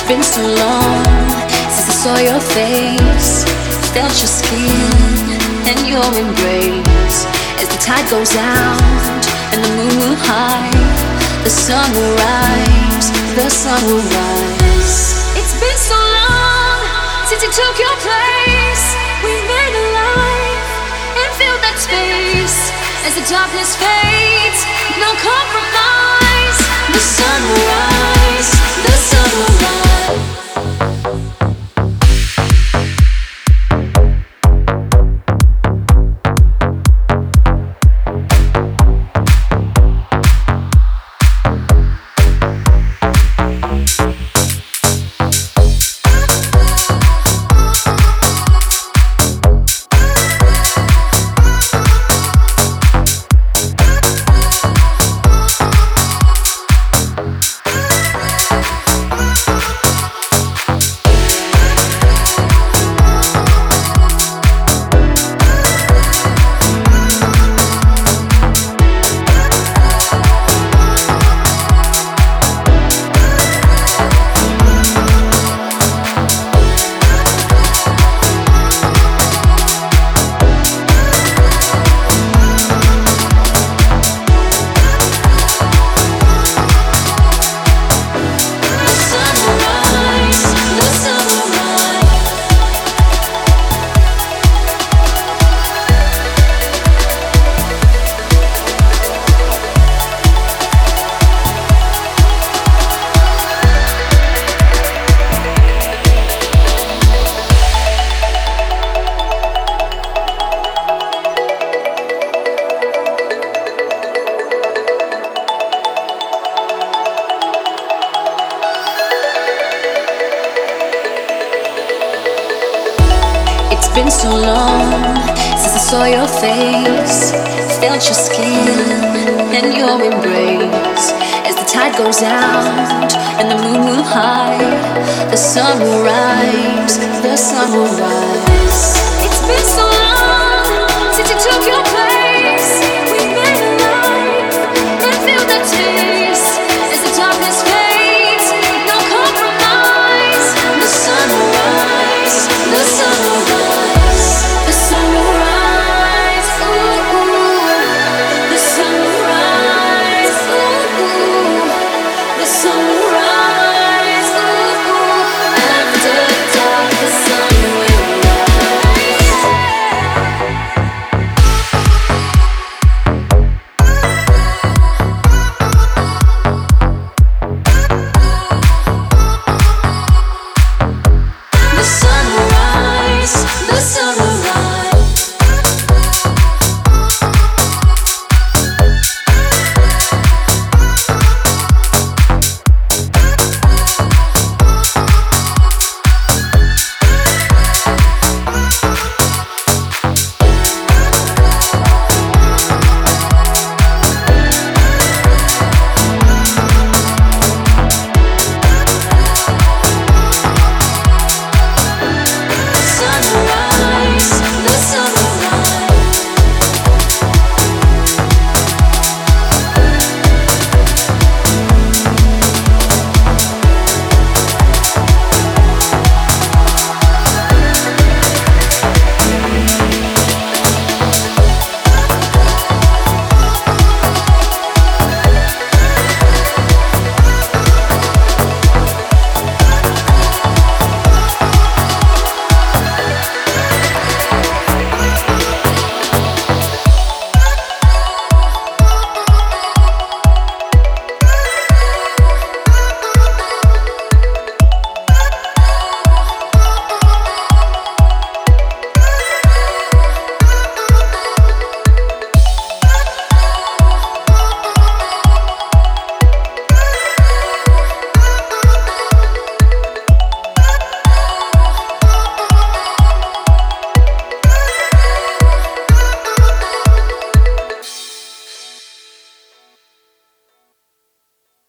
been so long since I saw your face, felt your skin and your embrace. As the tide goes out and the moon will hide, the sun will rise, the sun will rise. It's been so long since you took your place. We made a life and filled that space. As the darkness fades, no compromise. The sun will rise, the sun will rise. Been so long since I saw your face, felt your skin and your embrace. As the tide goes out and the moon will hide, the sun will rise, the sun will rise. It's been so